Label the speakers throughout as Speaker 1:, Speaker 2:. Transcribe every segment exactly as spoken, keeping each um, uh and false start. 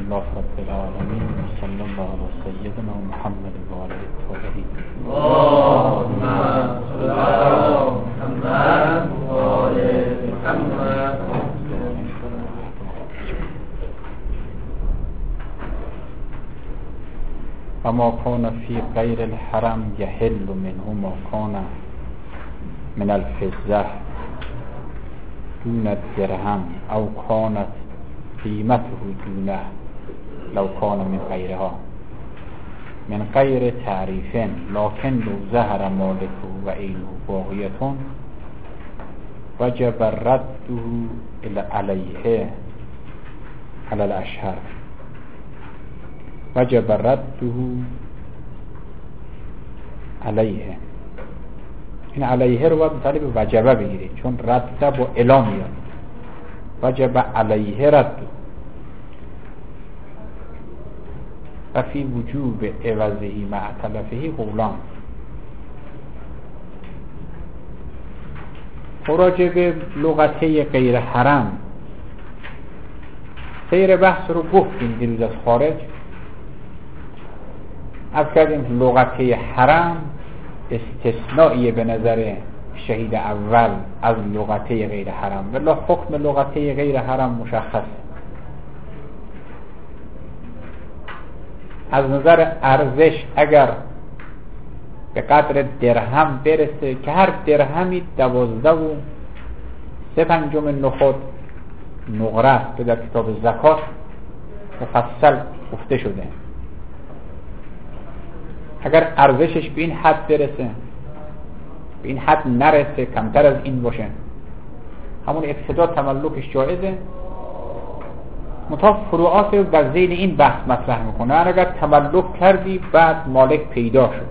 Speaker 1: لله رب العالمين صلی الله علی سیدنا محمد و آله الطاهرین.
Speaker 2: اللهم صل علی محمد و آل محمد.
Speaker 1: و ما کان فی غیر الحرم یحل منه ما کان من الفضة دون الدرهم او کانت قیمته دونه لو کان من غیرها من غیر تعریف لکن لو ظهر مالکه و عینه باقیة وجب رده علیه علی الاشهر وجب رده علیه. این علیه رو باید مثالی به وجبه بگیرید چون رده با الا میاد. وجب علیه رده و فی وجوب عوضهی مع تلفهی قولان. راجع به لغته غیر حرم سیر بحث رو گفتیم دیروز از خارج. از کردیم لغته حرم استثنائیه به نظر شهید اول از لغته غیر حرم، ولی حکم لغته غیر حرم مشخص. از نظر ارزش اگر به قدر درهم برسه که هر درهمی دوازده و سه پنجم نخود نقره است که در کتاب زکات مفصل گفته شده. اگر ارزشش به این حد برسه، به این حد نرسه، کمتر از این باشه، همون ابتدا تملکش جایزه. مطابق فروعات رو در ذیل این بحث مطرح میکنه. اگر تملک کردی بعد مالک پیدا شد،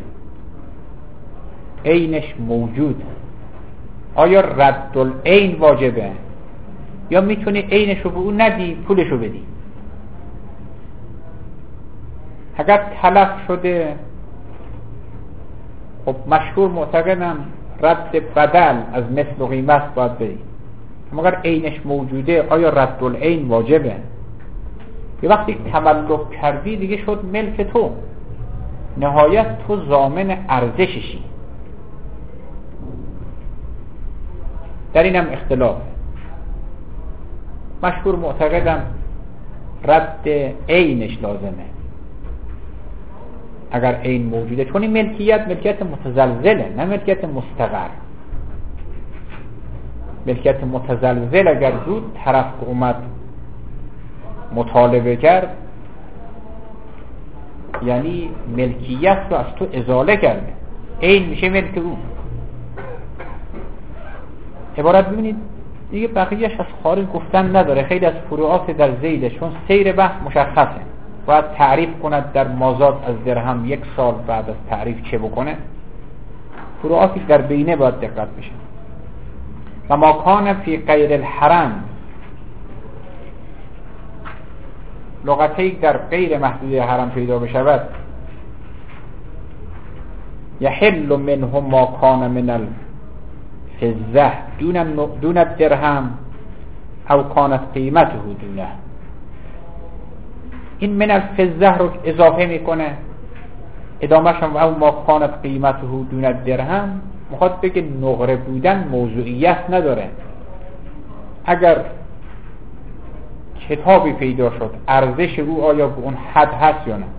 Speaker 1: عینش موجود، آیا رد العین واجبه یا میتونی عینش رو به اون ندی پولش رو بدی؟ اگر تلف شده خب مشهور معتقدم رد بدل از مثل و قیمت باید بدی. اما اگر عینش موجوده آیا رد العین واجبه؟ یه وقتی تملک کردی دیگه شد ملک تو، نهایت تو ضامن ارزششی. در اینم اختلاف. مشهور معتقدم رد عینش لازمه اگر عین موجوده، چون این ملکیت ملکیت متزلزله نه ملکیت مستقر. ملکیت متزلزل اگر زود طرف اومد مطالبه کرد یعنی ملکیت رو از تو ازاله کرده، عین میشه ملک اون. عبارت ببینید دیگه بقیهش از خارج گفتن نداره، خیلی از فروعات در ذیله، چون سیر بحث مشخصه. باید تعریف کند در مازاد از درهم یک سال بعد از تعریف چه بکنه. فروعاتی در بینه باید دقت بشه. و ما کان فی غیر الحرم، لغتی در غیر محدود حرم پیدا بشود، یحل منه ما کان من الفضة دون دون الدرهم او کانت قیمته دونه. این من الفضة رو اضافه میکنه، ادامهش هم او ما کانت قیمته دون الدرهم میخواد بگه نقره بودن موضوعیت نداره. اگر کتابی پیدا شد ارزش او آیا به اون حد هست یا نه،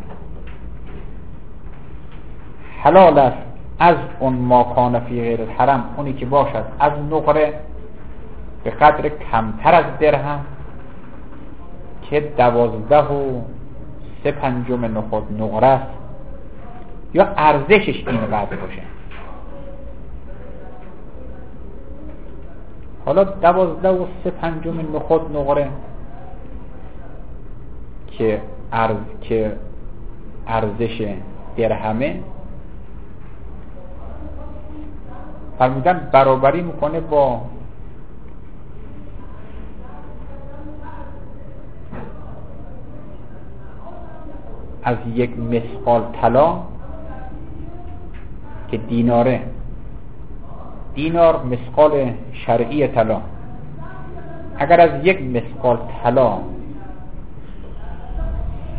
Speaker 1: حلال است از اون ما کان فی غیر الحرم، اونی که باشد از نقره به قدر کمتر از درهم که دوازده و سه پنجم نخود نقره است یا ارزشش اینقدر باشه. حالا دوازده و سه پنجم نخود نقره که ارز که ارزش درهمه، فرمودن برابری میکنه با از یک مثقال طلا که دیناره، دینار مثقال شرعی طلا، اگر از یک مثقال طلا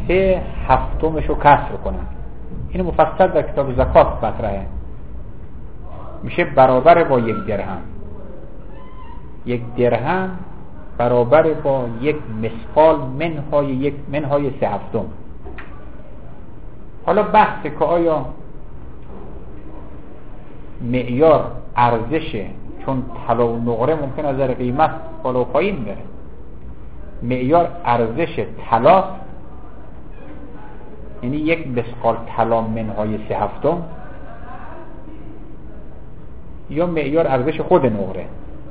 Speaker 1: سه هفتمشو کسر کنن. این مفصل در کتاب زکات مطرحه. میشه برابر با یک درهم. یک درهم برابر با یک مثقال منهای یک منهای سه هفتم. حالا بحثه که آیا معیار ارزشه، چون طلا و نقره ممکن از نظر قیمت بالا و پایین بره، معیار ارزش طلا یعنی یک مثقال طلا منهای سه هفتم، یا معیار ارزش خود نقره.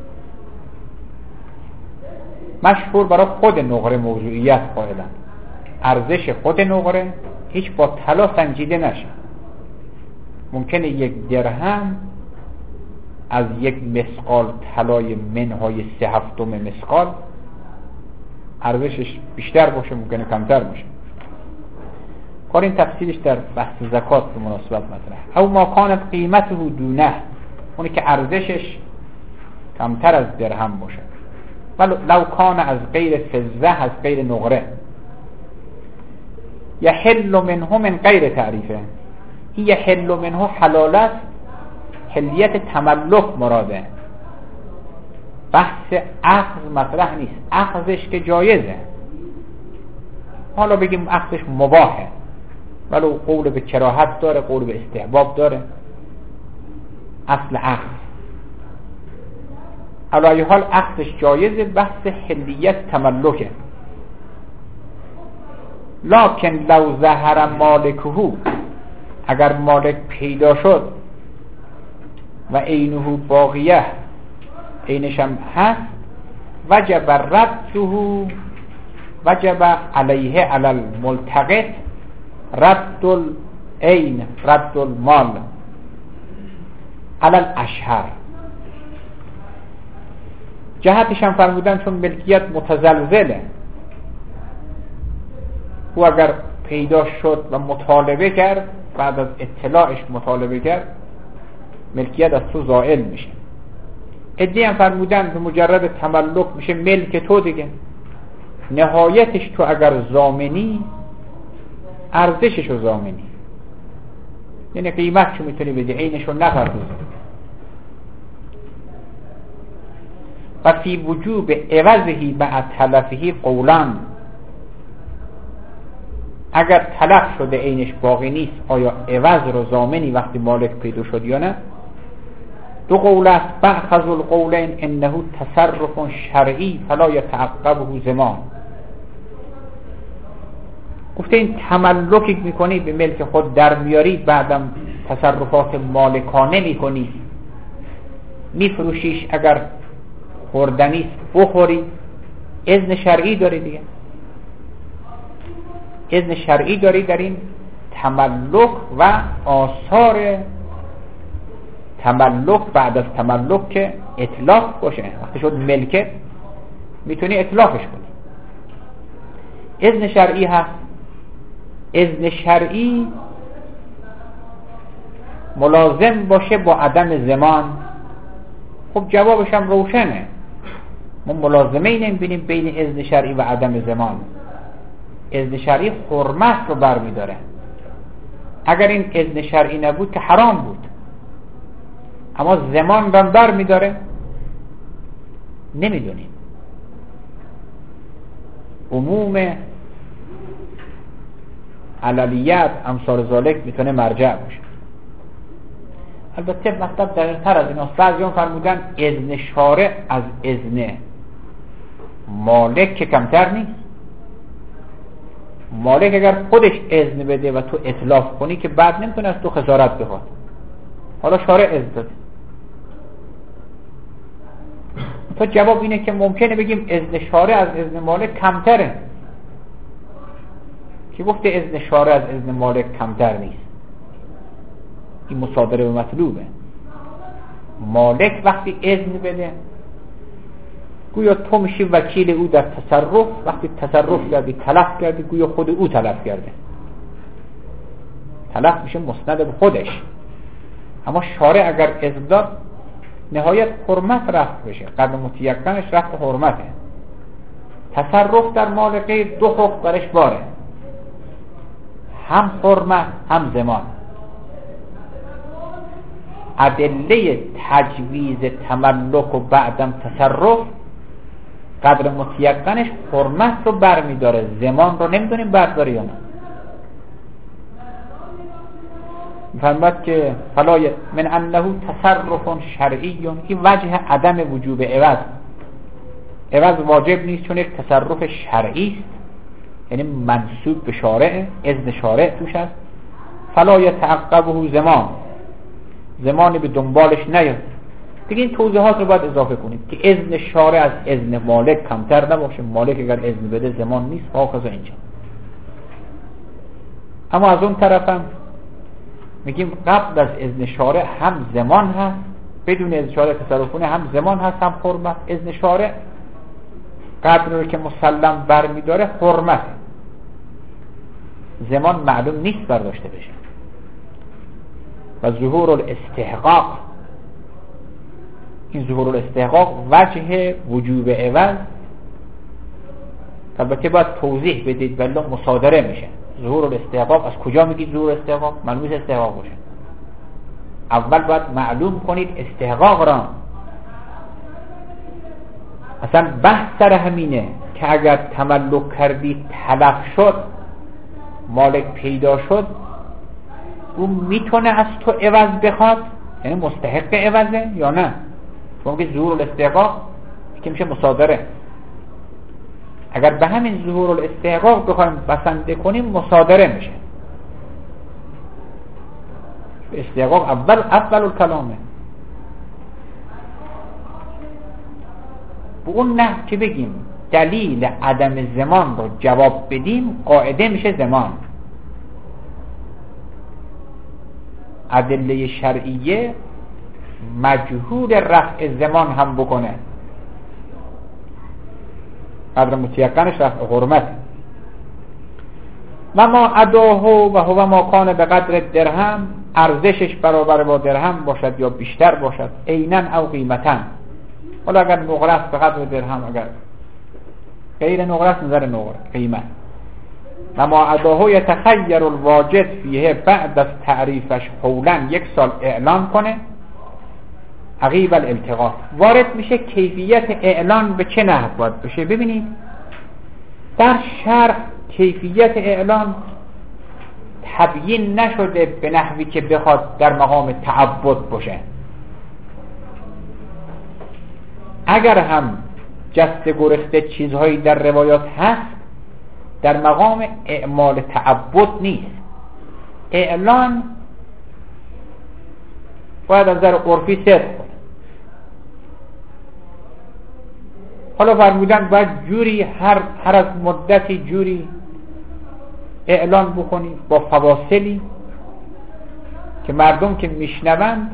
Speaker 1: مشهور برای خود نقره موضوعیت قائلن. ارزش خود نقره هیچ با طلا سنجیده نشه. ممکنه یک درهم از یک مثقال طلای منهای سه هفتم مثقال ارزشش بیشتر باشه، ممکنه کمتر باشه. کار این تفصیلش در بحث زکات به مناسبت مطرحه. او ما کانت قیمته دونه، اونی که ارزشش کمتر از درهم باشه. ولو لو کان از غیر فضه، از غیر نقره. یحل منه من غیر تعریفه. این یحل منه حلال است، حلیت تملک مراده. بحث اخذ مطرح نیست. اخذش که جایزه، حالا بگیم اخذش مباحه، ولو قول به کراهت داره، قول به استحباب داره. اصل اخذ علایه حال اخذش جایزه، بحث حلیت تملکه. لکن لو ظهر مالکه، اگر مالک پیدا شد و عینه باقیه، عینش هم هست، وجب رده، وجب علیه علی الملتقط رد العین، رد المال علی الاشهر. جهتش هم فرمودن چون ملکیت متزلزله، او اگر پیدا شد و مطالبه کرد، بعد از اطلاعش مطالبه کرد، ملکیت از تو زائل میشه. ادعی هم فرمودن به مجرد تملک میشه ملک تو دیگه. نهایتش تو اگر ضامنی، ارزششو ضامنی، یعنی قیمتشو میتونی بدی، عینشو نپردازی. و فی وجوب عوضهی مع تلفهی قولان، اگر تلف شده عینش باقی نیست، آیا عوض رو ضامنی وقتی مالک پیدا شد یا نه؟ دو قول است. بعض القولین انه تصرف شرعی فلا یتعقبه زمان. گفته این تملکی میکنی، به ملک خود در میاری، بعدم تصرفات مالکانه میکنی، میفروشیش، اگر خوردنیست بخوری، اذن شرعی داری دیگه. اذن شرعی داری در این تملک و آثار تملک بعد از تملک که اطلاق باشه. وقتی شد ملکت میتونی اطلاقش کنی. اذن شرعی هست. اذن شرعی ملازم باشه با عدم زمان. خب جوابش هم روشنه. ما ملازمه ای نمیبینیم بین اذن شرعی و عدم زمان. اذن شرعی حرمت رو برمی داره. اگر این اذن شرعی نبود که حرام بود، اما زمان رو برمی داره. نمیدونیم. عموم علالیت امثال ذالک میتونه مرجع باشه. البته مطلب دقیق تر از این است. بعضیان فرمودن اذن شارع از اذن مالک که کمتر نیست. مالک اگر خودش اذن بده و تو اتلاف کنی که بعد نمیتونه از تو خسارت بخواد. حالا شارع اذن داده. تو جواب اینه که ممکنه بگیم اذن شارع از اذن مالک کمتره. کی گفته اذن شارع از اذن مالک کمتر نیست؟ این مصادره به مطلوبه. مالک وقتی اذن بده، گویا تو میشی وکیل او در تصرف. وقتی تصرف کردی، تلف کردی، گویا خود او تلف کرده. تلف میشه مسند به خودش. اما شارع اگر اذن داد، نهایت حرمت رفت بشه. قدر متیقنش رفت حرمته. تصرف در مال غیر دو حکم برش باره. هم حرمت هم زمان. ادله تجویز تملک و بعدم تصرف قدر متیقنش حرمت رو برمی داره، زمان رو نمیدونیم برداره یا نه. میفرماد که فلا من انه تصرف شرعی، این وجه عدم وجوب عوض. عوض واجب نیست چون یک تصرف شرعی است، یعنی منسوب به شارع، اذن شارع توش است. فلا یتعقبه زمان، زمانی به دنبالش نیاد. دیگه این توضیحات رو باید اضافه کنید که اذن شارع از اذن مالک کمتر نباشه. مالک اگر اذن بده زمان نیست، واقعا اینجا. اما از اون طرفم میگیم قبل از اذن شارع هم زمان هست، بدون اذن شارع تصرفونه، هم زمان هست هم حرمت. اذن شارع قدر رو که مسلم برمیداره حرمت، زمان معلوم نیست برداشته بشه. و ظهور الاستحقاق، این ظهور الاستحقاق وجه وجوب عوض. البته باید توضیح بدید ولی مصادره میشه. ظهور الاستحقاق از کجا میگید ظهور استحقاق؟ معلوم استحقاق باشه. اول باید معلوم کنید استحقاق را. اصلا بحث سر همینه که اگر تملک کردی تلف شد، مالک پیدا شد، اون میتونه از تو عوض بخواد، یعنی مستحق عوضه یا نه؟ چون که ظهور الاستحقاق که میشه مصادره. اگر به همین ظهور الاستحقاق بخوایم بسنده کنیم مصادره میشه. استحقاق اول اول الکلامه. به اون نه که بگیم دلیل عدم زمان رو جواب بدیم، قاعده میشه زمان. ادله شرعیه مجهول رفع زمان هم بکنه، قدر متیقنش رفع حرمت. و ما اداه و هو ما کان به قدر درهم، ارزشش برابر با درهم باشد یا بیشتر باشد، عیناً او قیمتاً. حالا اگر نقره است به قدر درهم، اگر غیر نقره است نظر نقره قیمت. و ما اداه یتخیر الواجد فیه بعد از تعریفش حولاً، یک سال اعلان کنه، عقیب الالتقاط. وارد میشه کیفیت اعلان به چه نحو باید بشه. ببینید در شرح کیفیت اعلان تبیین نشده به نحوی که بخواد در مقام تعبد باشه. اگر هم جست گرفته چیزهایی در روایات هست، در مقام اعمال تعبد نیست. اعلان باید از نظر عرفی صدق کنه. حالا فرمودن باید جوری هر هر از مدتی جوری اعلان بکنی با فواصلی که مردم که میشنوند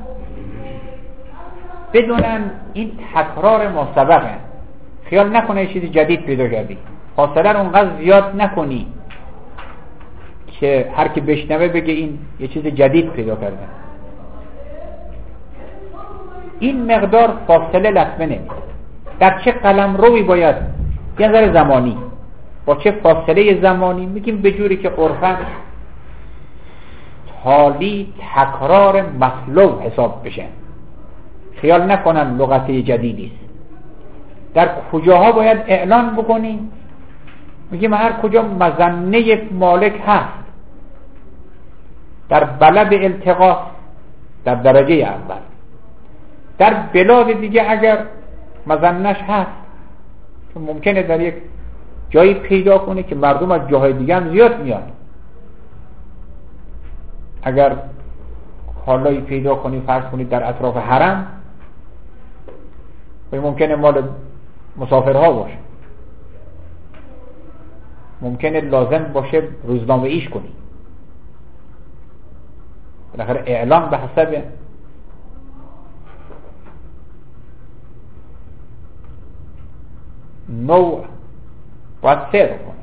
Speaker 1: بدونن این تکرار ما سبقه، خیال نکنه یه چیز جدید پیدا کردی. فاصله رو اونقدر زیاد نکنی که هر کی بشنوه بگه این یه چیز جدید پیدا کرده. این مقدار فاصله لطمه نمیده. در چه قلم روی باید یه ذره زمانی، با چه فاصله زمانی، میگیم به جوری که عرفاً تالی تکرار مطلوب حساب بشه، خیال نکنن لغت جدیدی است. در کجاها باید اعلان بکنی؟ میگیم هر کجا مظنه یک مالک هست. در بلد التقاط در درجه اول، در بلاد دیگه اگر مظنش هست که ممکنه در یک جایی پیدا کنه که مردم از جاهای دیگه هم زیاد میاد. اگر حالایی پیدا کنی فرض کنید در اطراف حرم، ممکنه مال مسافرها باشه، ممکنه لازم باشه روزنامه ایش کنی. بالاخره اعلان به حسب نوع باید سیر کنه.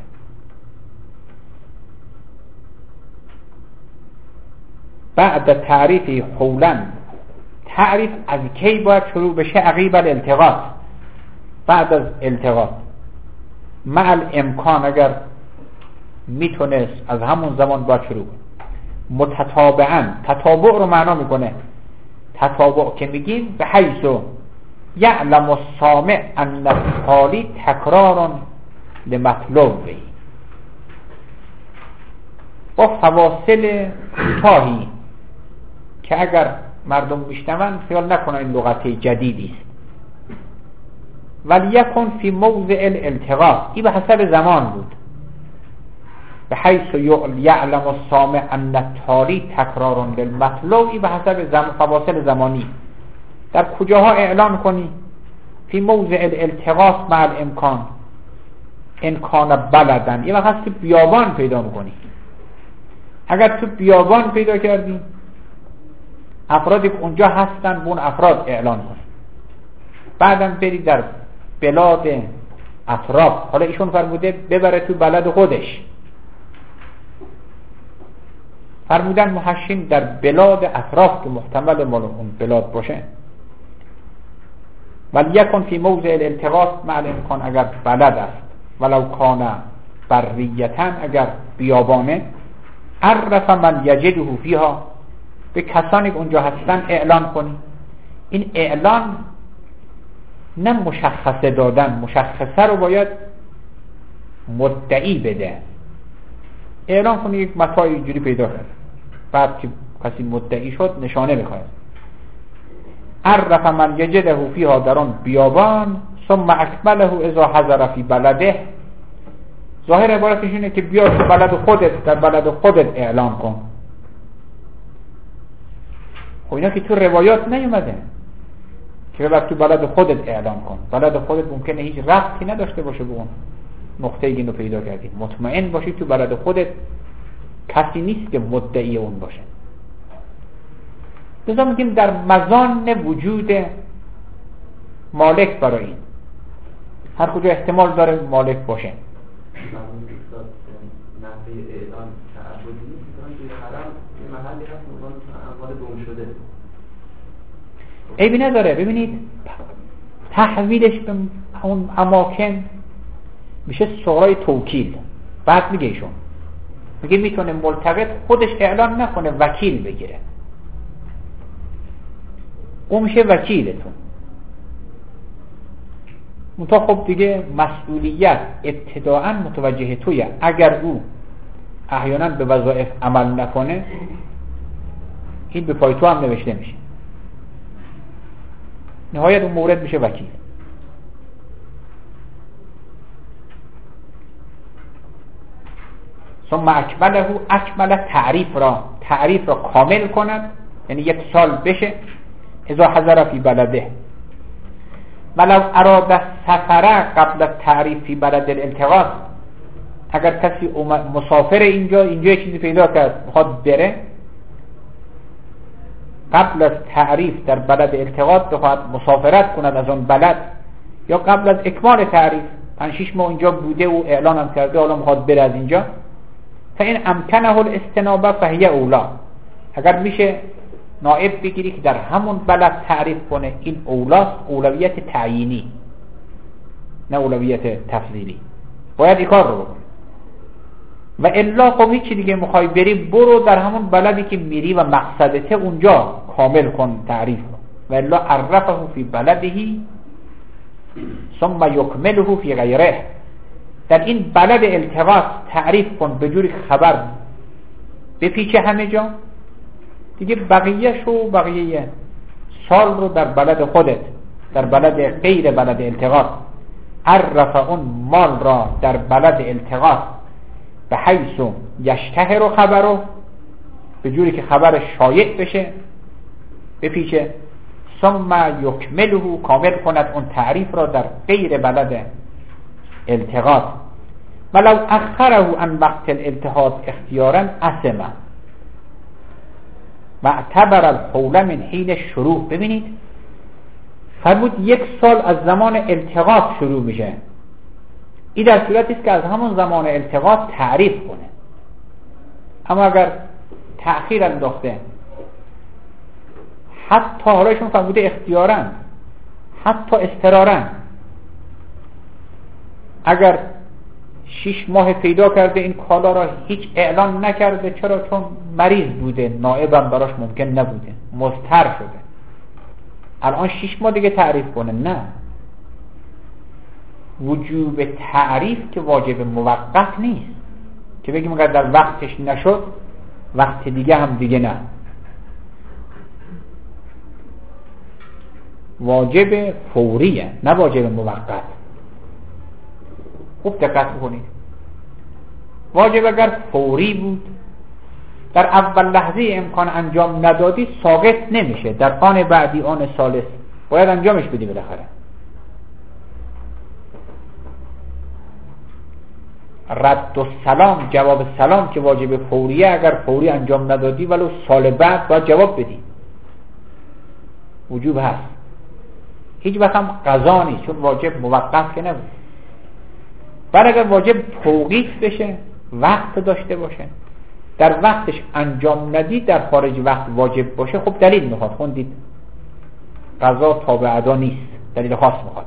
Speaker 1: بعد تعریفی حولاً، تعریف از کی باید شروع بشه؟ عقیب الالتقاط، بعد از التقاط. مع الامکان، اگر میتونست از همون زمان باید شروع کنه. متتابعاً، تتابع رو معنا میکنه. تتابع که میگیم به حیث یعلم السامع ان التالی تکرار لمطلوبه، با فواصل کوتاهی که اگر مردم میشنون خیال نکنن این لغت جدیدی است. ولی یکن فی موضع الالتقاء، این به حسب زمان بود. به حیث یعلم السامع ان التالی تکرار للمطلوب، این به حسب زم... فواصل زمانی. در کجاها اعلان کنی؟ فی موضع الالتقاء مع الامکان، امکان بلدن، یه وقت که بیابان پیدا میکنی. اگر تو بیابان پیدا کردی، افرادی که اونجا هستن به اون افراد اعلان کنی. بعدم بری در بلاد اطراف، حالا ایشون فرموده ببره تو بلد خودش، فرمودن محشین در بلاد اطراف که محتمل مال اون بلاد باشه. ولی یکن فی موضع الالتقاء مع الامکان، اگر بلد است، ولو کان بریتا، اگر بیابانه، عرف من یجده فیها، به کسانی که اونجا هستن اعلان کنی. این اعلان نه مشخصه دادن، مشخصه رو باید مدعی بده. اعلان کنی یک متاعی اینجوری پیدا کرد، بعد که کسی مدعی شد نشانه بخواهد. عرف من یجده فیها، در آن بیابان، ثم اکمله اذا حضر فی بلده. ظاهر عبارتش اینه که بیا تو بلد خودت، در بلد خودت اعلان کن. خب اینا که تو روایات نیومده که بعد تو بلد خودت اعلان کن. بلد خودت ممکنه هیچ ربطی نداشته باشه به اون نقطه ای اینو پیدا کردی. مطمئن باشی تو بلد خودت کسی نیست که مدعی اون باشه. لذا میگیم در مزان وجود مالک برای این، هر کجا احتمال داره مالک باشه.
Speaker 2: نحوه اعلان تعبدی نیست، توی حرم یه محلی هست اونان اموال گم شده،
Speaker 1: عیبی نداره. ببینید تحویلش به اون اماکن میشه سورای توکیل. بعد میگه ایشون میگه میتونه ملتقط خودش اعلان نکنه، وکیل بگیره، اون میشه وکیلتون. منتها خب دیگه مسئولیت ابتداءً متوجه تویه. اگر او احیانا به وظایف عمل نکنه، این به پای تو هم نوشته میشه. نهایت اون مورد میشه وکیل. ثم اکمله، اکمل تعریف را تعریف را کامل کند، یعنی یک سال بشه. اذا حضر فی بلده، ولو اراد سفره قبل تعریف فی بلد الالتقاء، اگر کسی مسافر اینجا اینجا یه چیزی پیدا کرد بخواد بره، قبل از تعریف در بلد التقاء بخواد مسافرت کند از اون بلد، یا قبل از اکمال تعریف پنج شش ماه اینجا بوده و اعلان هم کرده حالا میخواد بره از اینجا، فإن امکنه الاستنابه فهی اولا، اگر میشه نائب بگیری که در همون بلد تعریف کنه، این اولاست، اولویت تعیینی نه اولویت تفضیلی. باید این کار رو بکنی. و الا خب هیچی دیگه میخوای بری، برو در همون بلدی که میری و مقصدته اونجا کامل کن تعریف رو. و الا عرفه فی بلدهی ثم یکمله فی غیره، در این بلد التقاط تعریف کن به جوری خبر بپیچه همه جا، دیگه بقیه شو بقیه سال رو در بلد خودت، در بلد غیر بلد التقاط، عرف اون مال را در بلد التقاط به حیث یشتهر خبرو، به جوری که خبر شایع بشه بپیچه. ثم یکمله، کامل کند اون تعریف را در غیر بلد التقاط. ولو اخره عن وقت الالتحاق اختیارا اسمه و اعتبر الحول من حین شروع. ببینید فرمود یک سال از زمان التقاط شروع میشه. این در صورتی است که از همون زمان التقاط تعریف کنه. اما اگر تأخیر انداخته، حتی حالشون فرموده اختیارا، حتی اضطرارا، اگر شش ماه پیدا کرده این کالا را هیچ اعلان نکرده. چرا؟ چون مریض بوده، نائبم براش ممکن نبوده، مضطر شده. الان شش ماه دیگه تعریف کنه؟ نه. وجوب تعریف که واجب موقت نیست که بگیم اگر در وقتش نشد وقت دیگه هم دیگه نه. واجب فوریه، نه واجب موقت. خوب دقت کنید. واجب اگر فوری بود، در اول لحظه امکان انجام ندادی ساقط نمیشه، در آن بعدی آن ثالث باید انجامش بدی بالاخره. رد و سلام، جواب سلام که واجب فوریه، اگر فوری انجام ندادی ولو سال بعد باید جواب بدی. وجوب هست. هیچ وقت هم قضا نیست، چون واجب موقت که نبود. ولی اگر واجب توقیف بشه، وقت داشته باشه، در وقتش انجام ندید، در خارج وقت واجب باشه، خب دلیل میخواد. خوندید قضا تابع ادا نیست، دلیل خاص میخواد.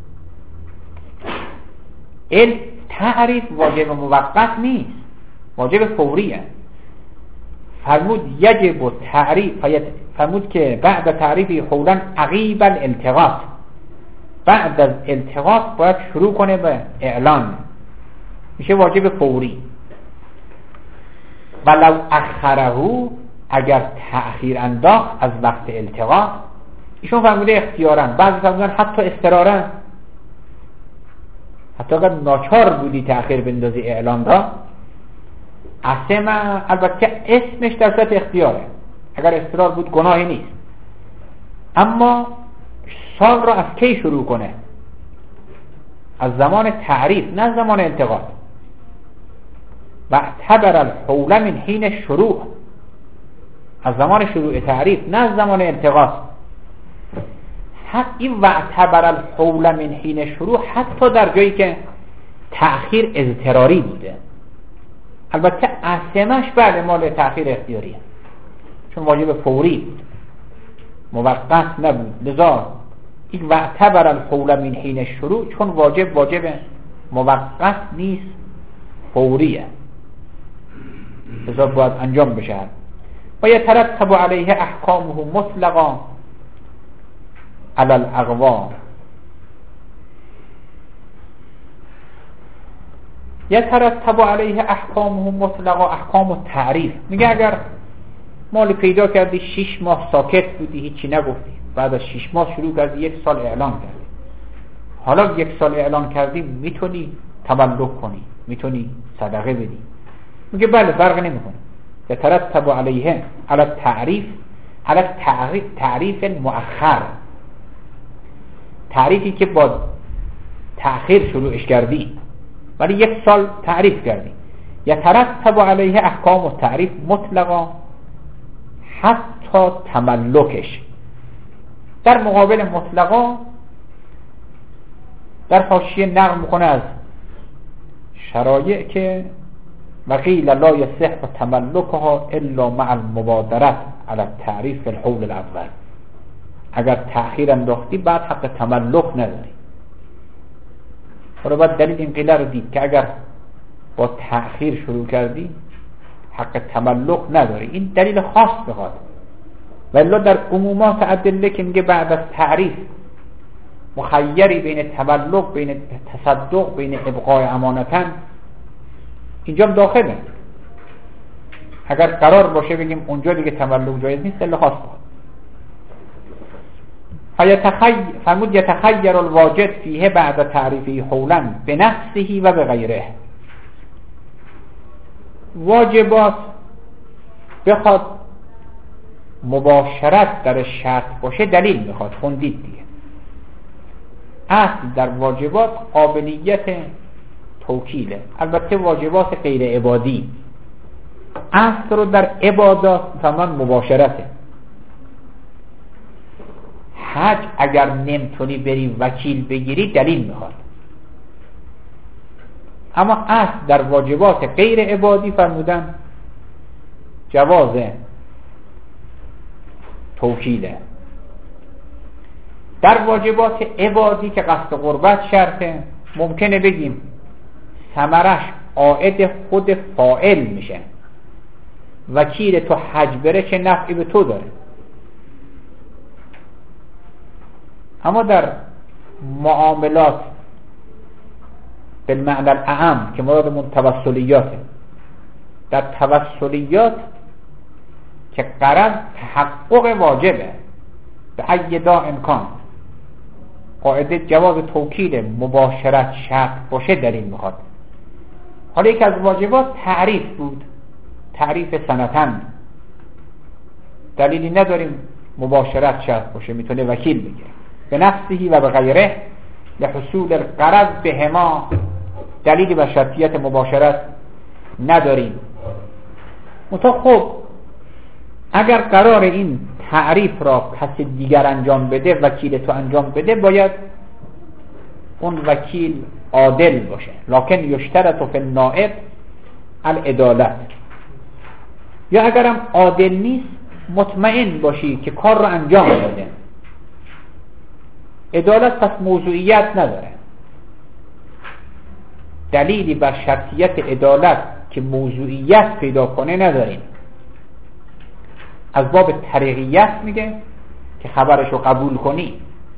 Speaker 1: این تعریف واجب موقت نیست، واجب فوریه. فرمود یجب تعریف، فرمود که بعد تعریف حولا عقیب الالتقاط، بعد از التقاط باید شروع کنه به اعلان، میشه واجب فوری. ولو اخره، اگر تأخیر انداخت از وقت التقاط، ایشون فرموده اختیارا، بعضی فرمودن حتی اضطرارا، حتی اگر ناچار بودی تأخیر بندازی اعلان را، اسم، البته اسمش در صورت اختیاره، اگر اضطرار بود گناهی نیست. اما سال را از کی شروع کنه؟ از زمان تعریف، نه زمان التقاط. و اعتبر الحول من حین شروع، از زمان شروع تعریف، نه از زمان التقاط. این و اعتبر الحول من حین شروع حتی در جایی که تأخیر اضطراری بوده. البته اسمش بعد مال تأخیر اختیاریه، چون واجب فوری بود، موقت نبود. لذا این و اعتبر الحول من حین شروع، چون واجب واجب موقت نیست، فوریه، لذا باید انجام بشه. و یترتب علیه احکامه مطلقا علی الاقوا. یترتب علیه احکامه مطلقا، احکام و تعریف. میگه اگر مال پیدا کردی، شش ماه ساکت بودی، هیچی نگفتی، بعد از شش ماه شروع کردی یک سال اعلان کردی، حالا یک سال اعلان کردی، میتونی تملک کنی، میتونی صدقه بدی. میگه بله، فرق نمیکنه. یترتب علیه علی التعریف، علی التعریف، تعریف مؤخر، تعریفی که با تأخیر شروعش کردی ولی یک سال تعریف کردی. یترتب علیه احکام و تعریف مطلقا حتی تملکش. در مقابل مطلقا در حاشیه نقل میکنه از شرایع که وقیل لا یصح تملکها الا مع المبادرت علی التعریف فی الحول الاول. اگر تأخیر انداختی بعد حق تملک نداری. حالا باید دلیل این قیله رو دید که اگر با تأخیر شروع کردی حق تملک نداری. این دلیل خاص بخواد. ولی در عمومات ادله که میگه بعد از تعریف مخیری بین تملک، بین تصدق، بین ابقای امانتن، اینجا داخله. اگر قرار باشه بگیم اونجا دیگه تملک جایز نیست، دلیل خاص بخواد. فرمود یتخیر الواجد فیه بعد تعریفی حولا بنفسه و بغیره. واجبات بخواد مباشرت در شرط باشه دلیل میخواد، خوندید دیگه. اصل در واجبات قابلیت توکیله، البته واجبات غیر عبادی. اصل رو در عبادات تمام مباشرته. حج اگر نمیتونی بری وکیل بگیری دلیل میخواد. اما اصل در واجبات غیر عبادی فرمودن جواز توکیله. در واجبات عبادی که قصد قربت شرطه، ممکنه بگیم ثمرش عائد خود فاعل میشه. وکیل تو حج بره چه نفعی به تو داره؟ اما در معاملات به معنی اعم که مرادمون توسلیاته، در توسلیات که غرض تحقق واجبه به ای دا امکان، قاعده جواز توکیل مباشرت شرط باشه در این میخواد. حالا یک از واجبات تعریف بود، تعریف سنتن، دلیلی نداریم مباشرت شرط باشه، میتونه وکیل بگیره به نفسهی و به غیره لحصول الغرض به ما، دلیلی به شرطیت مباشرت نداریم. منتها خب اگر قرار این تعریف را کسی دیگر انجام بده، وکیل تو انجام بده، باید اون وکیل عادل باشه. لکن یشترط فی النائب العدالت، یا اگرم عادل نیست مطمئن باشی که کار را انجام داده. عدالت پس موضوعیت نداره، دلیلی بر شرطیت عدالت که موضوعیت پیدا کنه نداریم. از باب طریقیت میگه که خبرش رو قبول کنی.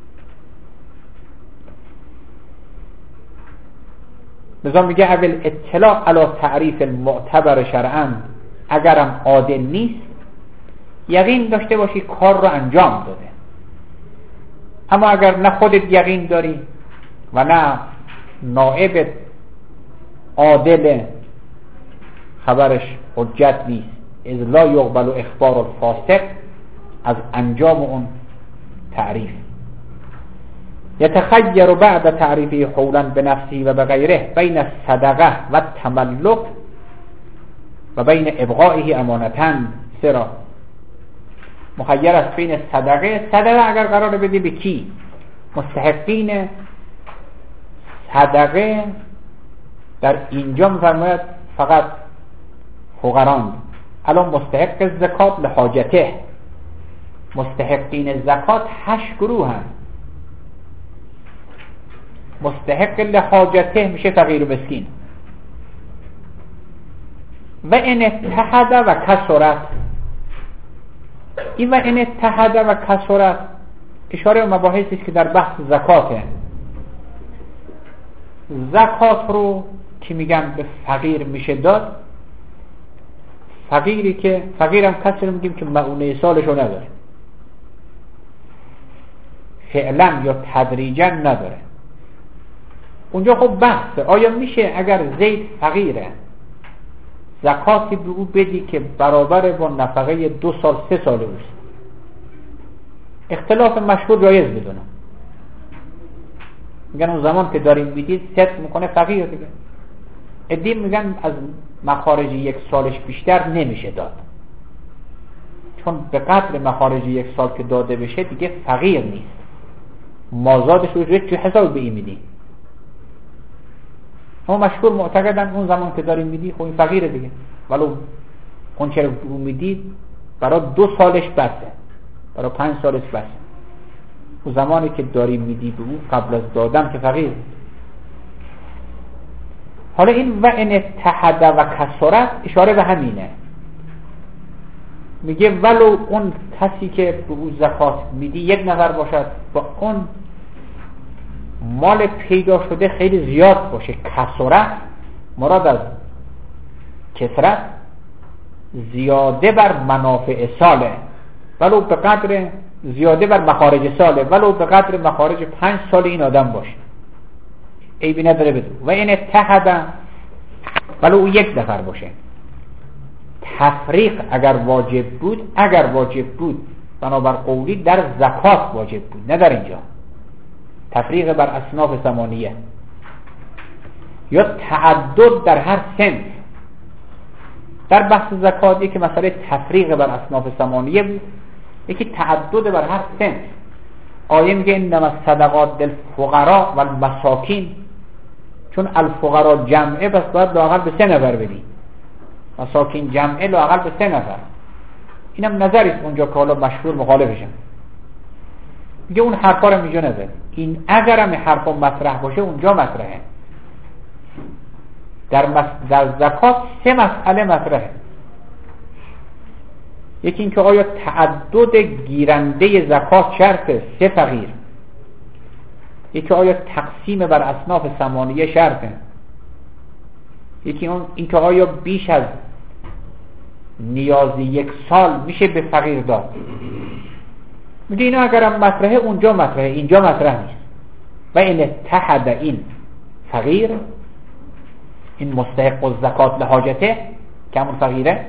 Speaker 1: لذا میگه اول اطلاع علی تعریف المعتبر شرعاً، اگرم عادل نیست یقین داشته باشی کار رو انجام داده. اما اگر نه خودت یقین داری و نه نائب عادل، خبرش حجت نیست. اذ لا یقبل اخبار الفاسق از انجام اون تعریف. یتخیر بعد تعریفی حولا بنفسی و بغیره بین الصدقه و التملک و بین ابقائه امانتن. سرا مخیر است بین صدقه. صدقه اگر قرار بدی به کی؟ مستحقین صدقه در اینجا میفرماید فقط فقران. الان مستحق زکات لحاجته، مستحقین زکات هشت گروه هم. مستحق لحاجته میشه فقیر و مسکین. و ان اتحد و کسرت، این و ان اتحد و کسرت اشاره به مباحثی است که در بحث زکاته. زکات رو که میگن به فقیر میشه داد، فقیری که فقیرم کسی رو میگیم که معونه سالشو نداره، فعلا یا تدریجا نداره. اونجا خب بحثه آیا میشه اگر زید فقیره زکاتی به او بدی که برابر با نفقه دو سال سه سال اوست؟ اختلاف مشهور جایز بدونم. میگن اون زمان که داریم میدید ست میکنه فقیر دیگه. ادی میگن از مخارج یک سالش بیشتر نمیشه داد، چون به قدر مخارج یک سال که داده بشه دیگه فقیر نیست، مازادش رو چه حساب به این میدی؟ اما مشهور معتقدن اون زمان که داریم میدی خب این فقیره دیگه، ولو اون چرا اون میدید برای دو سالش بسه، برای پنج سالش بسه. اون زمانی که داریم میدی به اون قبل از دادن که فقیر. حالا این و ان اتحد و کسرت اشاره به همینه. میگه ولو اون کسی که به اون زکات میدی یک نفر باشد با اون مال پیدا شده خیلی زیاد باشه، کسرت مراد از کسرت زیاده بر منافع ساله، ولو به قدر زیاده بر مخارج ساله، ولو به قدر مخارج پنج سال این آدم باشه، عیبی نداره بدون. و این اتحد ولو او یک نفر باشه. تفریق اگر واجب بود، اگر واجب بود بنابر قولی در زکات واجب بود، نه در اینجا. تفریق بر اصناف ثمانیه یا تعدد در هر صنف. در بحث زکاتی که مسئله تفریق بر اصناف ثمانیه بود، یکی تعدد بر هر صنف. آیه میگه انما الصدقات للفقراء والمساکین، چون الفقراء جمعه پس باید لااقل به سه نفر بدی، مساکین جمعه لااقل به سه نفر. اینم نظری است اونجا که حالا مشهور مخالفشن، میگه اون حرفا رو اینجا نظر. این اگرم حرفا مطرح باشه اونجا مطرحه. در, مس... در زکات سه مسئله مطرحه. یکی این که آیا تعدد گیرنده زکات شرطه، سه فقیر. یکی آیا تقسیم بر اصناف ثمانیه شرطه. یکی اون این که آیا بیش از نیاز یک سال میشه به فقیر داد. میگه اینا اگرم مطرحه اونجا مطرحه، اینجا مطرح نیست. و این اتحد این فقیر، این مستحق الزکات لحاجته که همون فقیره،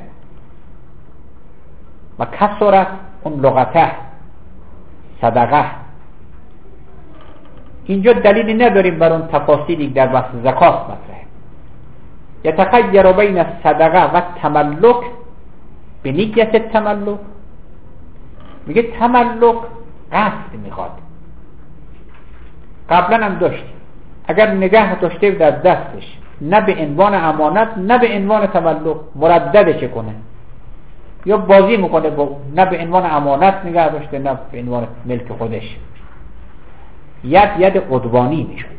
Speaker 1: و کسرت اون لغته صدقه. اینجا دلیلی نداریم بر اون تفاصیلی در بحث زکات مطرحه. یتخیر بین الصدقه و تملک به نیت التملک. میگه تملک قصد میخواد. قبلا هم داشتیم اگر نگه داشته در دستش، نه به عنوان امانت نه به عنوان تملک، مرددش کنه یا بازی میکنه با، نه به عنوان امانت نگه داشته نه به عنوان ملک خودش، ید ید قدوانی میشون.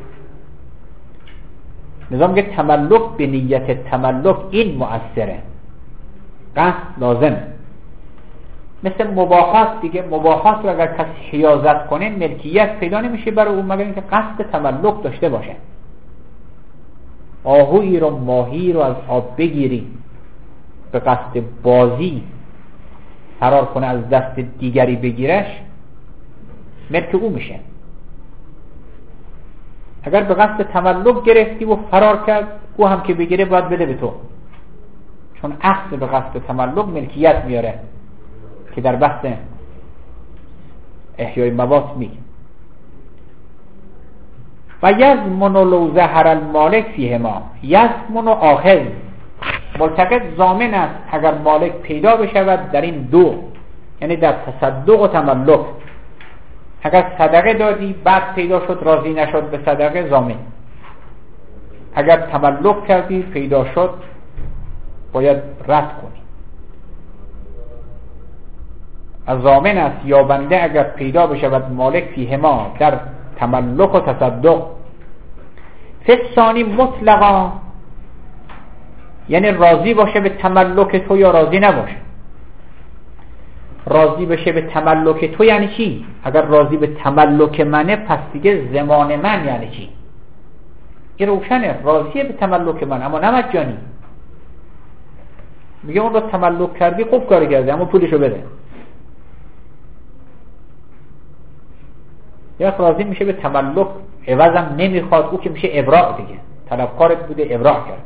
Speaker 1: نظام که تملک به نیت تملک این مؤثره، قصد لازمه. مثل مباحات دیگه، مباحات رو اگر کسی حیازت کنه ملکیت پیدا نمیشه برای اون مگر اینکه قصد تملک داشته باشه. آهویی رو، ماهی رو از آب بگیری به قصد بازی فرار کنه از دست دیگری بگیرش، ملک او میشه. اگر به قصد تملک گرفتی و فرار کرد، او هم که بگیره باید بده به تو، چون اخذ به قصد تملک ملکیت میاره که در بحث احیای موات میگه. و یزمن لو ظهر المالک فیهما، یزمن آخذ ملتقط ضامن است اگر مالک پیدا بشود در این دو، یعنی در تصدق و تملک. اگر صدقه دادی بعد پیدا شد راضی نشد به صدقه، ضامن. اگر تملک کردی پیدا شد باید رد کنی. از ضامن است یابنده اگر پیدا بشود مالک فیهما در تملک و تصدق. فثانی مطلقا، یعنی راضی باشه به تملک تو یا راضی نباشه. راضی بشه به تملک تو یعنی چی؟ اگر راضی به تملک منه پس دیگه زمان من یعنی چی؟ این روشنه، راضیه به تملک من اما نه مجانی. میگه اون رو تملک کردی خوب کاری کردی اما پولشو بده. یا راضی میشه به تملک عوضم نمیخواد، او که میشه ابراع دیگه، طلبکارت بوده ابراع کرده.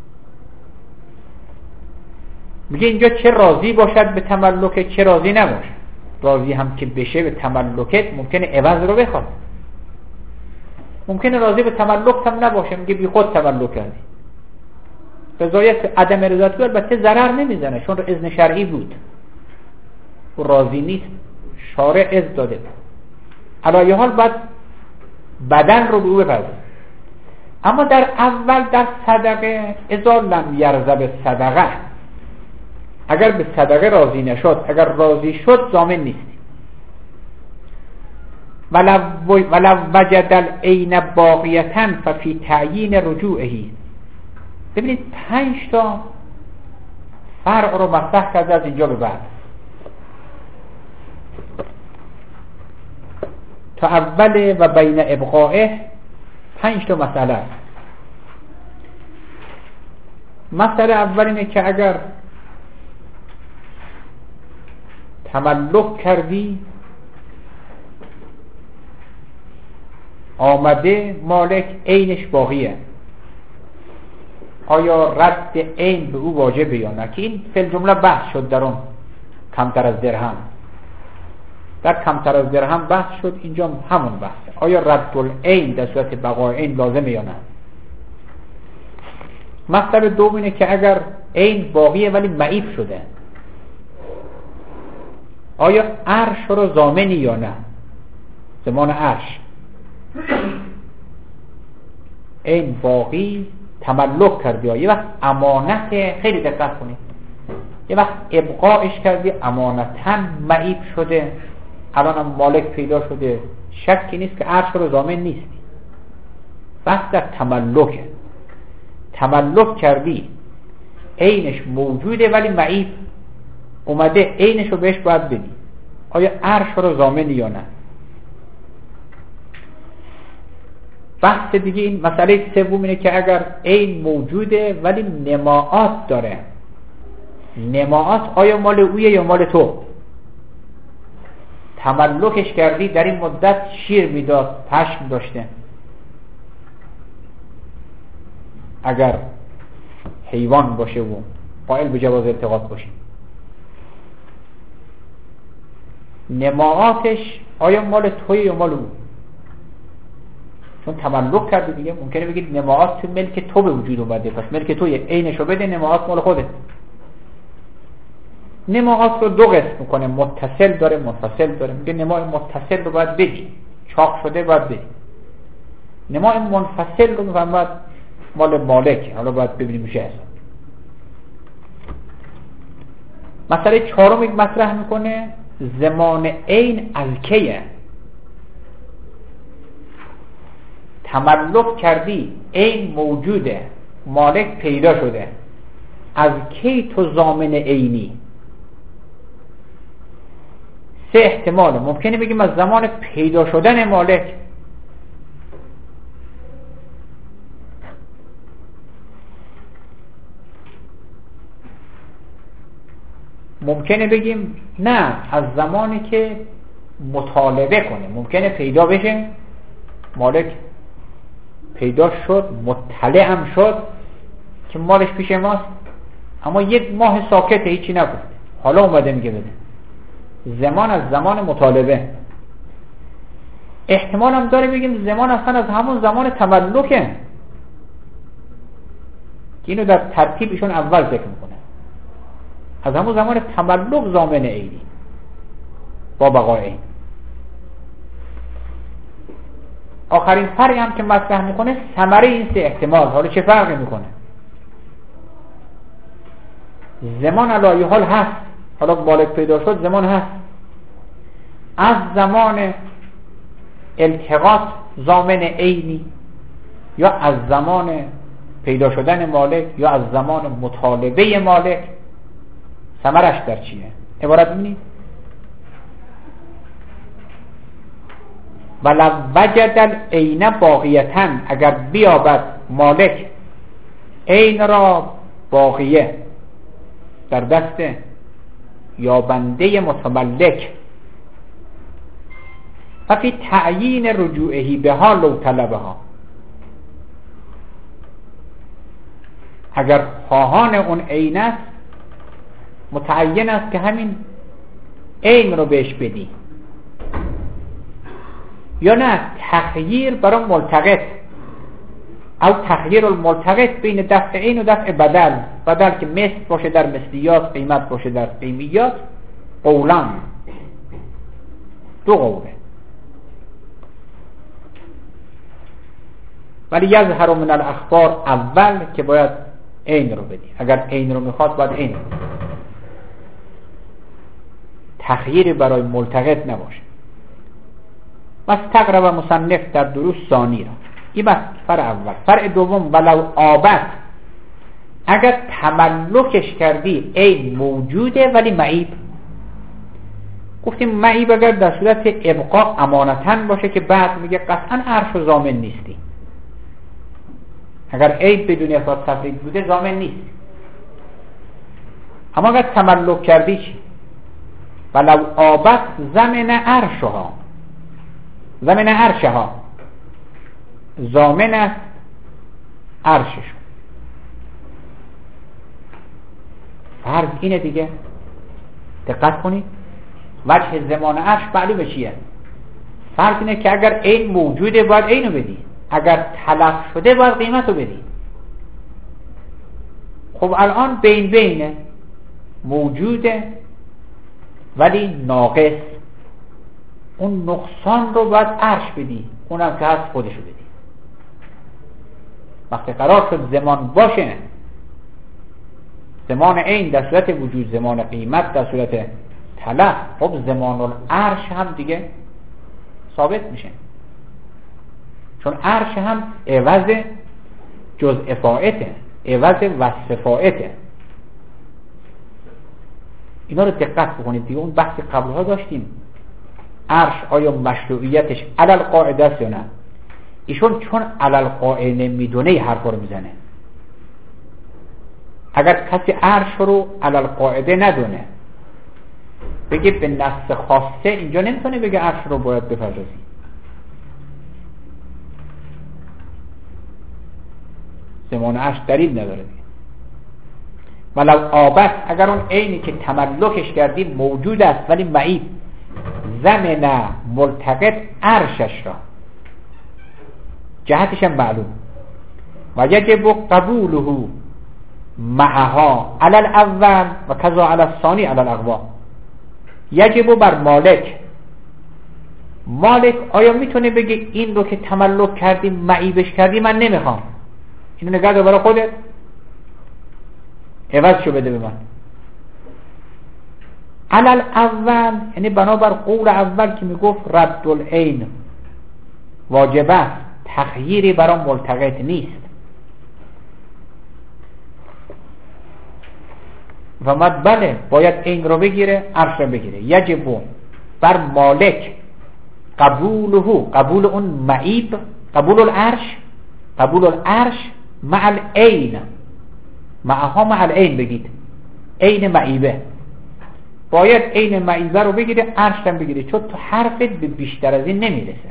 Speaker 1: میگه اینجا چه راضی باشد به تملک چه راضی نباشه. راضی هم که بشه به تملکت ممکنه عوض رو بخواد، ممکنه راضی به تملک هم نباشه، میگه بی خود تملک کردی. رضایت عدم رضایت البته ضرر نمیزنه چون اذن شرعی بود، و راضی نیست شارع اذن داده. علی حال باید بدن رو به او بپردازه. اما در اول در صدقه اذا لم یرضى صدقه، اگر به صدقه راضی نشد، اگر راضی شد ضامن نیستی. ولو ولو وجد العین باقیتا ففی تعیین رجوعه. ببینید پنج تا فرع رو مطرح کرده از اینجا به بعد. تا اول و بین ابقائه پنج تا مسئله است. مسئله اول اینه که اگر تملک کردی آمده مالک عینش باقیه، آیا رد عین به او واجبه یا نه؟ که این فی جمله بحث شد در اون کمتر از درهم. در کمتر از درهم بحث شد، اینجا همون بحثه. آیا رد العین در صورت بقای عین لازمه یا نه؟ مطلب دوم اینه که اگر عین باقیه ولی معیب شده، آیا عرش رو ضامنی یا نه؟ زمان عرش عین باقی تملک کردی، یه وقت امانت، خیلی دقت کنید، یه وقت ابقاش کردی امانتا معیب شده، الان هم مالک پیدا شده، شکی نیست که عرش رو ضامن نیستی. بس در تملکه. تملک کردی عینش موجوده ولی معیب اومده عینش رو بهش باید بدی. آیا عرش رو ضامنی یا نه؟ بحث دیگه این مسئله سوم اینه که اگر عین موجوده ولی نماعات داره، نماعات آیا مال اویه یا مال تو؟ تملکش کردی در این مدت شیر میداد، پشم داشته، اگر حیوان باشه و قائل به جواز التقاط باشه، نماعاتش آیا مال توی یا مال او؟ چون تملک کرده دیگه. ممکنه بگید نماعات تو ملک تو به وجود اومده، پس ملک توی عینشو بده، نماعات مال خوده. نماعات رو دو قسم میکنه، متصل داره منفصل داره. میگه نماع متصل رو باید بدی، چاق شده باید بدی. نماع منفصل رو میفهمد مال مالک. حالا باید ببینیم میشه اصلا. مسئله چهارم یک مطرح میکنه زمان عین الکیه. تملک کردی عین موجوده، مالک پیدا شده، از کی تو ضامن عینی؟ سه احتماله. ممکنه بگیم از زمان پیدا شدن مالک، ممکنه بگیم نه از زمانی که مطالبه کنه. ممکنه پیدا بشه، مالک پیدا شد، مطلع هم شد که مالش پیش ماست، اما یک ماه ساکته، هیچی نگفت، حالا اومده میگه بده. زمان از زمان مطالبه. احتمال هم داره بگیم زمان اصلا از همون زمان تملکه که اینو در ترتیب ایشون اول ذکر میکنه، از همون زمان تملک ضامن عینی با بقای عین. آخرین فرقی هم که مطرح میکنه ثمره این سه احتمال. حالا چه فرقی میکنه؟ زمان علی حال هست، حالا مالک پیدا شد زمان هست. از زمان التقاط ضامن عینی، یا از زمان پیدا شدن مالک، یا از زمان مطالبه مالک. ثمرش در چیه؟ عبارت ببینید ولو وجد العین باقیتاً، اگر بیابد مالک عین را باقیه در دست یا بنده متملک، ففی تعیین رجوعهی بها لو طلبها، اگر خواهان اون عین است متعین است که همین عین رو بهش بدی، یا نه تخییر برای ملتقط، او تخییر الملتقط بین دفع عین و دفع بدل. بدل که مثل باشه در مثلیات، قیمت باشه در قیمیات. قولان، دو قوله. ولی یظهر من الاخبار اول که باید عین رو بدی. اگر عین رو میخواد باید عین رو بدی، تخییری برای ملتقط نباشه. واستقرب مصنف در دروس ثانی را. این بس فرع اول. فرع دوم ولو آبت، اگر تملکش کردی عین موجوده ولی معیب. گفتیم معیب اگر در صورت ابقاء امانتن باشه که بعد میگه قطعا عرش و ضامن نیستی. اگر عیب بدون افراد تفرید بوده ضامن نیست. اما اگر تملک کردی چی؟ ولو آبت زمن عرشها، زمن عرشها ضامن است عرشش. فرض اینه دیگه، دقت کنید وجه زمان عرش معلومه چیه. فرض اینه که اگر عین موجوده باید عینو بدی، اگر تلف شده باید قیمتو بدی. خب الان بین بینه، موجوده ولی ناقص، اون نقصان رو باید عرش بدی، اونم که هست خودشو بدی. وقتی قرار شد زمان باشه، زمان عین در صورت وجود، زمان قیمت در صورت تلف، خب زمان العرش هم دیگه ثابت میشه، چون عرش هم عوض جزء فائته. عوض وصف فائته. اینا رو دقت بکنید دیگه. اون بحث قبلها داشتیم عرش آیا مشروعیتش علل قاعده است یا نه. ایشون چون علل قاعده میدونه ای حرفا رو میزنه. اگر کسی عرش رو علل قاعده ندونه بگه به نص خاصه، اینجا نمیتونه بگه عرش رو باید بپردازی. زمان عرش دلیل نداره دیگه. ولو آبت، اگر اون عینی که تملکش کردی موجود است ولی معیب، زمن ملتقط عرشش را، جهتش هم معلوم، و یجب قبوله معها علی الاول و کذا علی الثانی علی الاقوا. یجب بر مالک، مالک آیا میتونه بگه این رو که تملک کردی معیبش کردی من نمیخوام، اینو نگه دار برای خودت، عوض شو بده به من. علی الاول یعنی بنابر قول اول که میگفت رد العین واجبه، تغییری برای ملتقط نیست. و مد بله باید این رو بگیره، عرش رو بگیره. یجب بر مالک قبوله، قبول اون معیب، قبول العرش، قبول العرش مع العین، معها مع العین بگید، عین معیبه، باید عین معیبه رو بگیره، عرش هم بگیره، چون تو حرفت به بیشتر از این نمیرسه.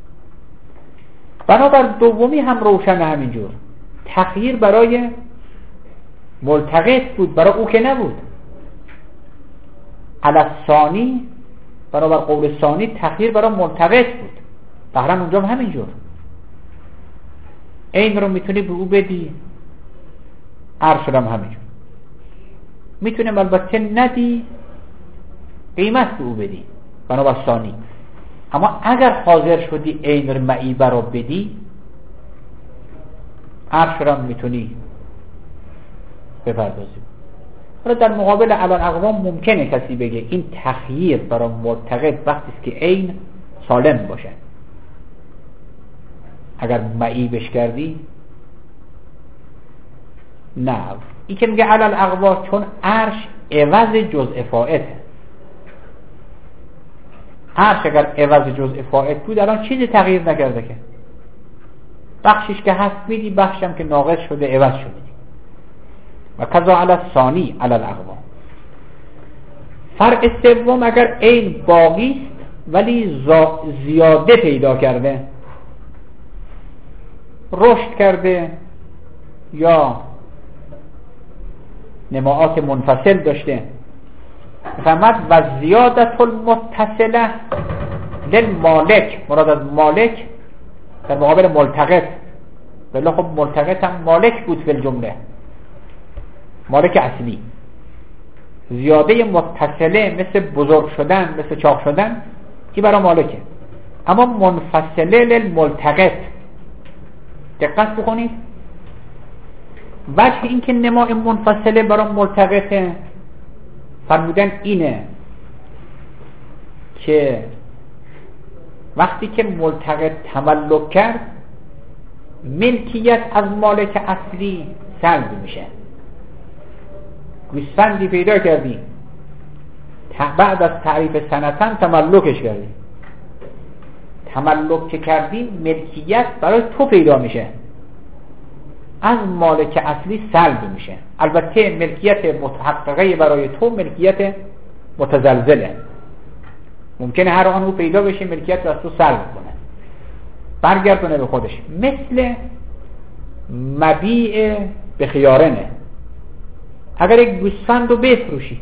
Speaker 1: بنابر دومی هم روشن همینجور، تغییر برای ملتقط بود، برای او که نبود. علی الثانی، بنابر قول ثانی تغییر برای ملتقط بود، بهرن اونجا هم همینجور. این رو میتونی به او بدی، عرش هم همینجور میتونیم البته ندی، قیمت به او بدی بنابر ثانی. اما اگر حاضر شدی این رو معیبه رو بدی، عرش هم میتونی بپردازی. حالا در مقابل الان اقوام ممکنه کسی بگه این تخییر برای ملتقط وقتی است که عین سالم باشه، اگر معیبش کردی نه. این که میگه علل اقوا چون عرش عوض جزء فائته. عرش اگر عوض جزء فائت بود الان چیزی تغییر نکرده که، بخشش که هست میدی، بخشم که ناقص شده عوض شده. و کذا علی الثانی علی الاقوا. فرع سوم اگر عین باقی است ولی زیاده پیدا کرده، رشد کرده یا نماعات منفصل داشته، فهمت و زیادت المتصله للمالک، مراد از مالک در مقابل ملتقط، بله خب ملتقط هم مالک بود فی الجمله، مالک اصلی. زیاده متصله مثل بزرگ شدن، مثل چاق شدن، این برای مالکه. اما منفصله للملتقط، دقت بکنید، وجه این که نماء منفصله برای ملتقطه فرمودن اینه که وقتی که ملتقط تملک کرد ملکیت از مالک اصلی سلب میشه. گوسفندی پیدا کردی، بعد از تعریف سنتن تملکش کردی، تملک که کردی ملکیت برای تو پیدا میشه، از مالک اصلی سلب میشه. البته ملکیت متحققه برای تو ملکیت متزلزله، ممکنه هر آن او پیدا بشه ملکیت رو از تو سلب کنه، برگردونه به خودش. مثل مبیع به خیارنه، اگر یک گوسفند رو بفروشی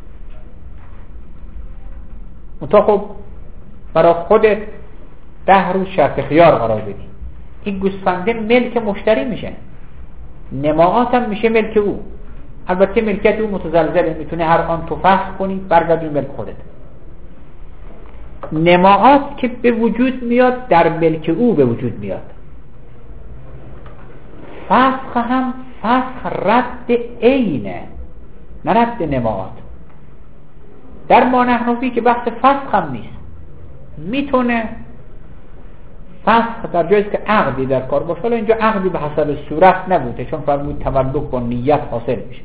Speaker 1: منتها خب برای خودت ده روز شرط خیار قرار بدی، این گوسفنده ملک مشتری میشه، نماعات هم میشه ملک او. البته ملکیت او متزلزله، میتونه هر آن تو فسخ کنی برگردونی ملک خودت. نماعات که به وجود میاد در ملک او به وجود میاد. فسخ هم فسخ رد عینه، نه رد نماعات. در ما نحنفی که بحث فسخ هم نیست، میتونه فسخ در جایی که عقدی در کار باشه. حالا اینجا عقدی به حسب صورت نبوده، چون فرمود تملک با نیت حاصل میشه.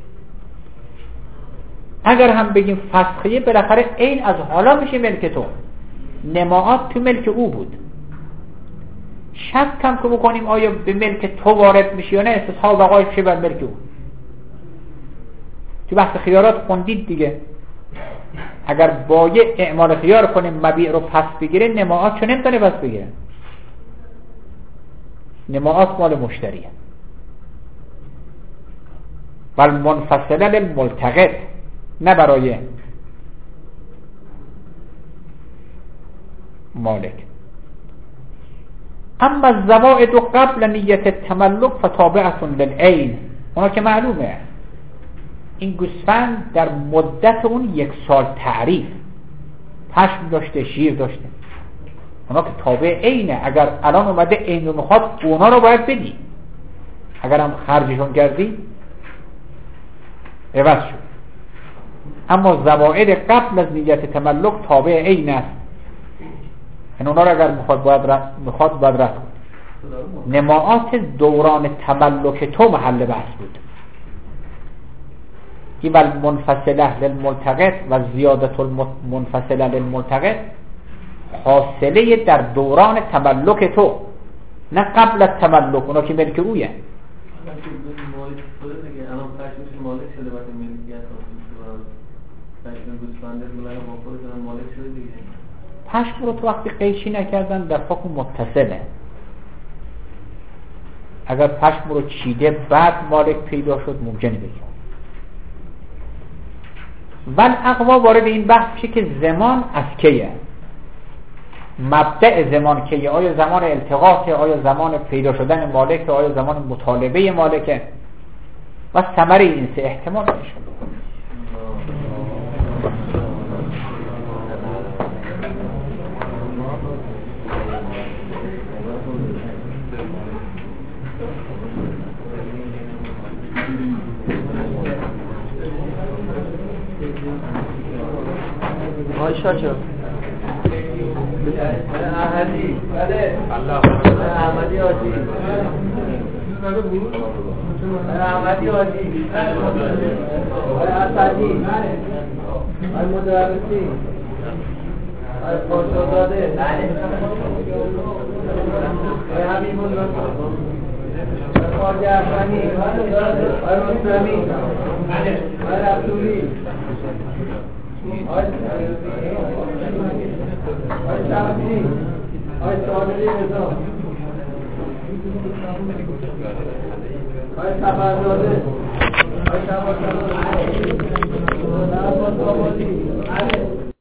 Speaker 1: اگر هم بگیم فسخیه، بالاخره این از حالا میشه ملک تو، نماعات تو ملک او بود. شک کم که بکنیم آیا به ملک تو وارد میشه یا نه، استصحاب بقای میشه بر ملک او. تو بحث خیارات خوندید دیگه، اگر بایع اعمال خیار کنیم مبیع رو پس بگیره، نماعات چون نمیتونه پس بگیره. نماعات مال مشتریه. ولی منفصله للملتقط، نه برای مالک. اما الزوائد قبل نیت التملک فتابعه للعین، اونا که معلومه این گوسفند در مدت اون یک سال تعریف پشم داشته، شیر داشته، اونا که تابع عینه. اگر الان اومده عین رو میخواد، اونا رو باید بدی. اگر هم خرجشون کردی عوض شد. اما زوائد قبل از نیت تملک تابع عین است، این اونا رو اگر میخواد باید رد میخواد باید رد کنه. نماعات دوران تملک تو محل بحث بود. این ول منفصله للملتقط و زیادت المنفصله للملتقط حاصله در دوران تملک تو، نه قبل از تملک، اونا که ملک اویه. پشم رو تو وقتی قیچی نکردن در حکم متصله. اگر پشم رو چیده بعد مالک پیدا شد ممکنه بگیم. ول اقوا وارد این بحث میشه که زمان از کیه، مبدأ زمان کیه، آیا زمان التقاطه، آیا زمان پیدا شدن مالک، آیا زمان مطالبه مالکه، و ثمره این سه احتمال میشه.
Speaker 2: آی شاچو احمدی، بله احمدی آجی احمدی آجی آی اسدی، آی مدرسی، آی خورشیدزاده، آی حبیب الله، آی خواجه افغانی، آی مسلمی، آی عبدولی، آی شمسی، آی صادقی رضا، آی سفرزاده، آی شبازاده، آی عباس آبادی،